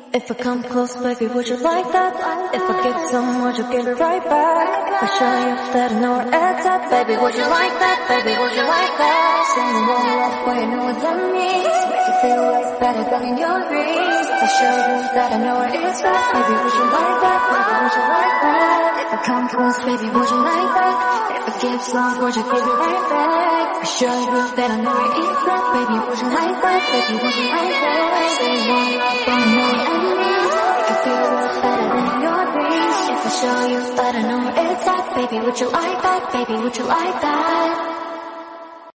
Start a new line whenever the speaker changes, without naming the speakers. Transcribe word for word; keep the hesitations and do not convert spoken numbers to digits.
If I come close, baby, would you like that? If I give some, would you give it right back? I show you that I know where it's at, baby, would you like that? Baby, would you like that? Send you all off where you know what that means. Make you feel like better than in your dreams. I show you that I know where it's at, baby, would you like that? Baby, would you like that? If I come close, baby, would you like that? If I give some, would you give it right back? I show you that I know where it's at, baby, would you like that? Baby, would you like that? Say you want love, but I know what I need. Make you feel better than your dreams. If I show you that I know where it's at, baby, would you like that? Baby, would you like that?